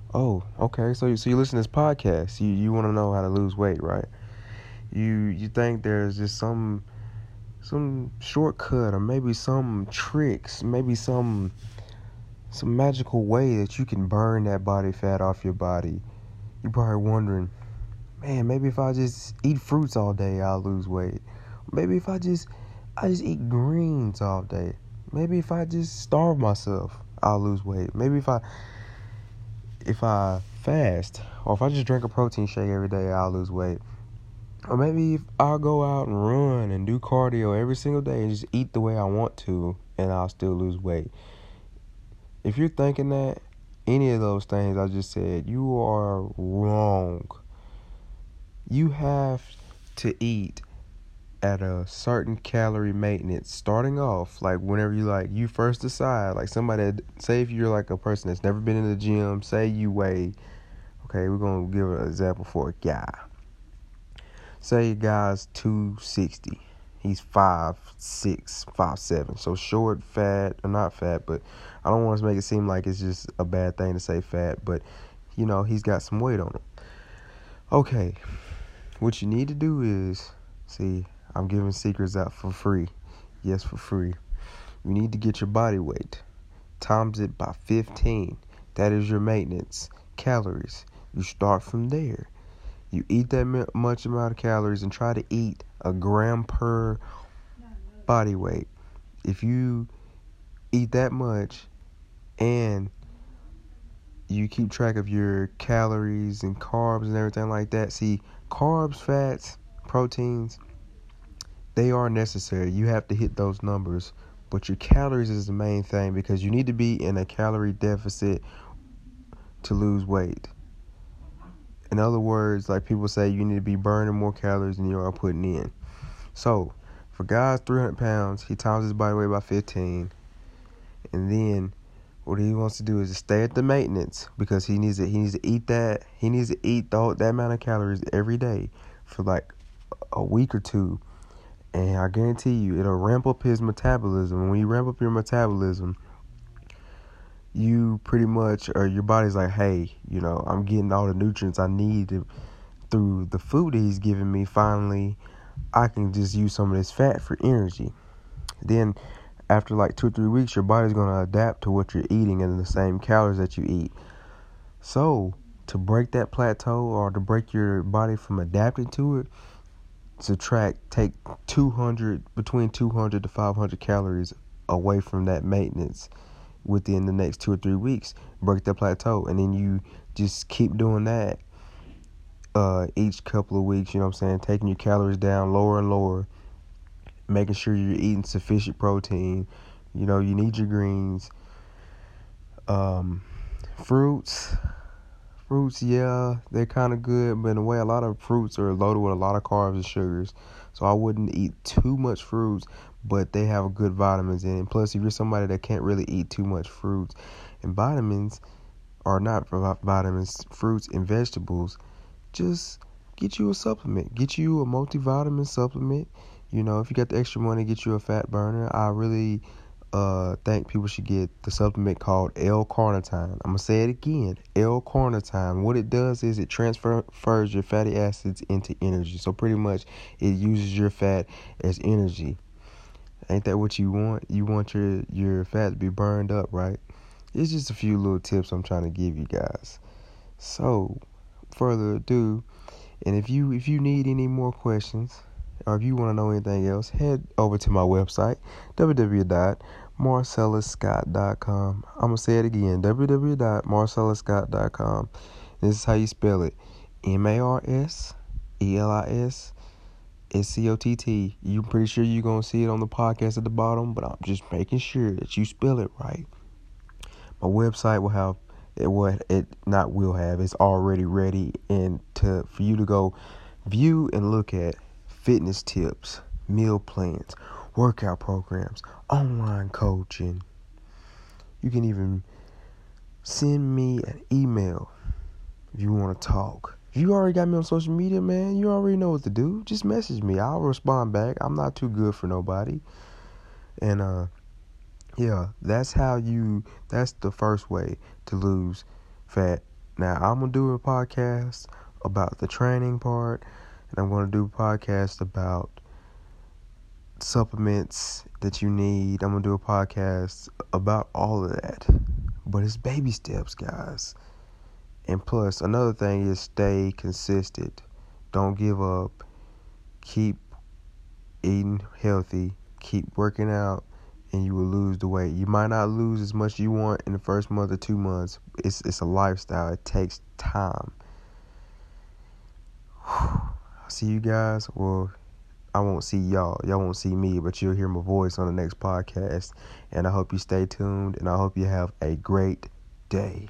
Oh, okay. So you listen to this podcast. You want to know how to lose weight, right? You think there's just some shortcut or maybe some tricks, maybe some magical way that you can burn that body fat off your body. You're probably wondering, man, maybe if I just eat fruits all day, I'll lose weight. Maybe if I just eat greens all day. Maybe if I just starve myself, I'll lose weight. Maybe if I fast or if I just drink a protein shake every day, I'll lose weight. Or maybe if I'll go out and run and do cardio every single day and just eat the way I want to and I'll still lose weight. If you're thinking that, any of those things I just said, you are wrong. You have to eat at a certain calorie maintenance starting off, like whenever you first decide, like say if you're like a person that's never been in the gym, say you weigh, okay, we're gonna give an example for a guy. Say a guy's 260. He's 5'6", 5'7", so short, fat, or not fat, but I don't want to make it seem like it's just a bad thing to say fat, but he's got some weight on him. Okay, what you need to do is, see, I'm giving secrets out for free. Yes, for free. You need to get your body weight, times it by 15. That is your maintenance calories. You start from there. You eat that much amount of calories and try to eat a gram per body weight. If you eat that much and you keep track of your calories and carbs and everything like that. See, carbs, fats, proteins, they are necessary. You have to hit those numbers. But your calories is the main thing because you need to be in a calorie deficit to lose weight. In other words, like people say, you need to be burning more calories than you are putting in. So, for guys 300 pounds, he times his body weight by 15. And then what he wants to do is just stay at the maintenance because he needs to eat that. He needs to eat that amount of calories every day for like a week or two. And I guarantee you, it'll ramp up his metabolism. And when you ramp up your metabolism, you pretty much, or your body's like, hey, I'm getting all the nutrients I need through the food that he's giving me. Finally, I can just use some of this fat for energy. Then, after like 2 or 3 weeks, your body's going to adapt to what you're eating and the same calories that you eat. So, to break that plateau or to break your body from adapting to it, take between 200 to 500 calories away from that maintenance within the next 2 or 3 weeks. Break that plateau, and then you just keep doing that each couple of weeks, taking your calories down lower and lower, making sure you're eating sufficient protein. You need your greens. Fruits, yeah, they're kind of good, but in a way, a lot of fruits are loaded with a lot of carbs and sugars. So I wouldn't eat too much fruits, but they have good vitamins in it. Plus, if you're somebody that can't really eat too much fruits and vitamins, or not vitamins, fruits and vegetables, just get you a supplement. Get you a multivitamin supplement. If you got the extra money, get you a fat burner. I really think people should get the supplement called L-carnitine. I'm going to say it again, L-carnitine. What it does is it transfers your fatty acids into energy. So pretty much it uses your fat as energy. Ain't that what you want? You want your fat to be burned up, right? It's just a few little tips I'm trying to give you guys. So, further ado, and if you need any more questions, or if you want to know anything else, head over to my website, www.marcellusscott.com. I'm going to say it again, www.marcellusscott.com. This is how you spell it, MARSELLISCOTT. You're pretty sure you're going to see it on the podcast at the bottom, but I'm just making sure that you spell it right. My website will have it's already ready for you to go view and look at fitness tips, meal plans, workout programs, online coaching. You can even send me an email if you want to talk. If you already got me on social media, man, you already know what to do. Just message me. I'll respond back. I'm not too good for nobody. And yeah, that's the first way to lose fat Now, I'm going to do a podcast about the training part, and I'm going to do a podcast about supplements that you need. I'm going to do a podcast about all of that. But it's baby steps, guys. And plus, another thing is stay consistent. Don't give up. Keep eating healthy. Keep working out, and you will lose the weight. You might not lose as much as you want in the first month or 2 months. It's a lifestyle. It takes time. I'll see you guys. Well, I won't see y'all. Y'all won't see me, but you'll hear my voice on the next podcast. And I hope you stay tuned, and I hope you have a great day.